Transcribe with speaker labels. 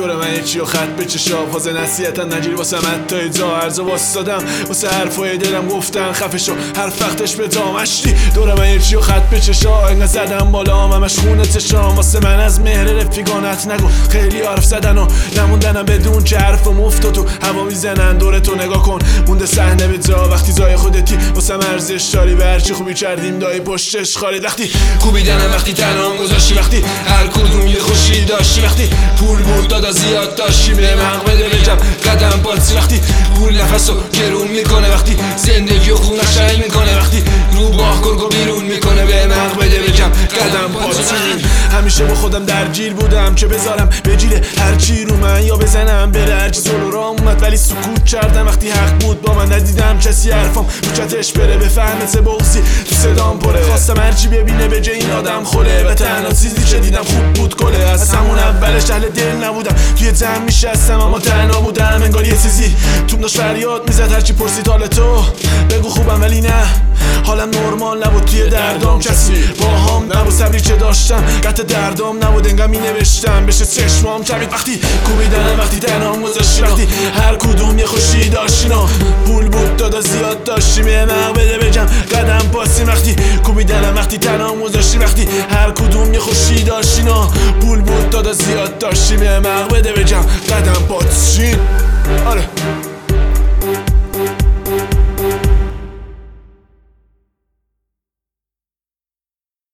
Speaker 1: دور من یکی و خط به چشام حاضر نصیحتن نگیر واسه من تا جا عرض واسدادم واسه حرفای دلم گفتن خفشو هر وقتش به دامشتی دور من یکی و خط به چشام انقدر زدم بالا همش خونه چشام واسه من از مهر رفیقانت نگو خیلی حرف زدن و نموندنم بدون که حرفم افتاد تو هوا میزنن دور تو نگاه کن مونده صحنه به جا وقتی جای خودتی واسه ارزش داری به هرچی خوبی کردیم دای پشتش خالی وقتی کوبیدنم وقتی تنهام گذاشتی وقتی هر کدوم یه خوشی داشتی وقتی پول بود دادا زیاد داشتی به من بده بجم قدم پاسی وقتی پول نفسو گرون میکنه وقتی زندگی و خون قشنگ میکنه وقتی رو باه گرگو بیرون میکنه به من بده بجم قدم پاسی همیشه با خودم درگیر بودم که بذارم بجیره هرچی رو من یا بزنم بره هرچی جلو راه اومد ولی سکوت کردم وقتی حق بود با من ندیدم کسی حرفام روچتش بره بفهمه چه بغضی تو صدام پره خواستم هرچی ببینه به جای این آدم خوله و تنها چیزی که دیدم خوب بود کله از همون اولش اهل دل نبودم توی جمع میشستم اما تنها بودم انگار یه چیزی توم داشت فریاد میزد هرچی پرسید حال تو بگو خوبم ولی نه حالم نرمال نبود توی دردام کسی با هم نبود صبری که داشتم قطع دردام نبود انگار می نوشتم بشه چشمام کبید وقتی کوبیدنم وقتی تنهام گذاشتی وقتی هر کدوم یه خوشی داشتینا پول بود دادا زیاد داشتیم یه مق بده بجم قدم پاسی وقتی کوبیدنم وقتی تنهام گذاشتی وقتی هر کدوم یه خوشی داشتینا پول بود دادا زیاد داشتیم یه مق بده بجم قدم پاسی آره